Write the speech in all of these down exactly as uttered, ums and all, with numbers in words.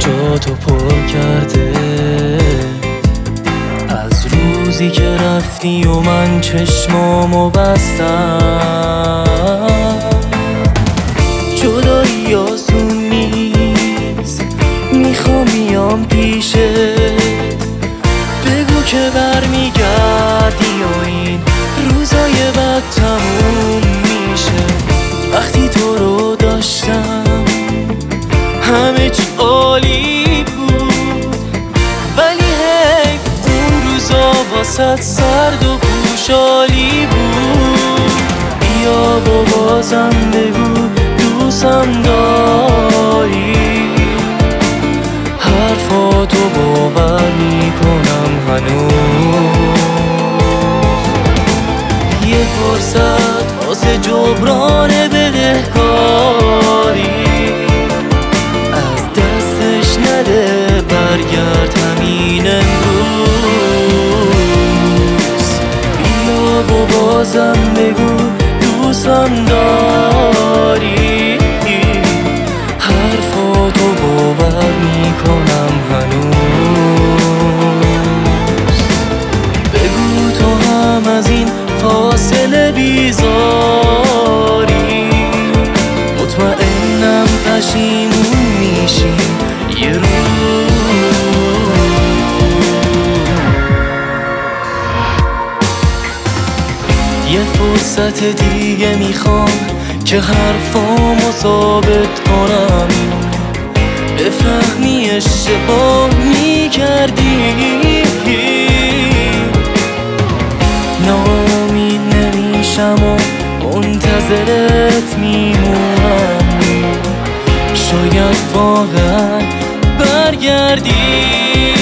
جاتو پر کرده از روزی که رفتی و من چشمامو بستم. جدایی آسون نیست، میخوام بیام پیشت، بگو که برمیگردی و این روزای بد تموم میشه. وقتی تو رو داشتم همه چی عالی بود، ولی هی اون روزا واسه سرد و پوشالی بود. بیا و بازم بگو دوستم داری، حرفاتو باور میکنم هنوز. یه فرصت واسه جبران بدهکاری، از دستش نده، برگرد همین امروز. بیا و بازم بگو دوستم داری، حرفاتو باور میکنم هنوز. بگو تو هم از این فاصله بیزاری، مطمئنم پشیمون میشی یه روز. یه فرصت دیگه میخوام که حرفامو ثابت کنم، بفهمی اشتباه میکردی. ناامید نمیشم و منتظرت میمونم، شاید واقعا برگردی.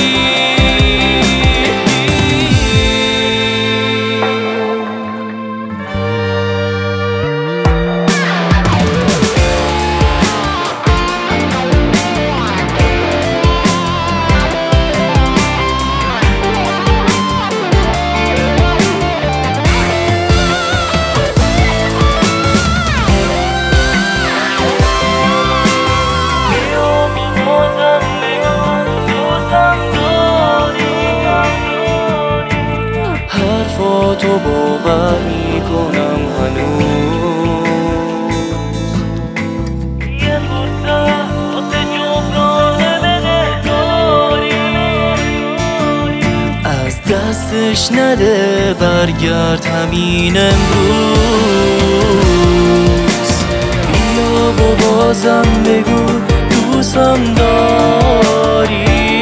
تو باور میکنم هنوز. یه فرصت واسه جبران بدهکاری، از دستش نده، برگرد همین امروز. بیا و بازم بگو دوستم داری،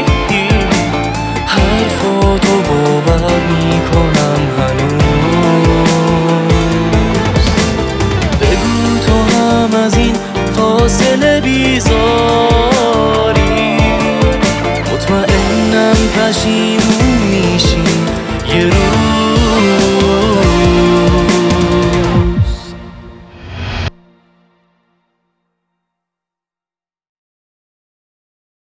حرفاتو باور میکنم هنوز. بگو تو هم از این فاصله بیزاری، مطمئنم پشیمون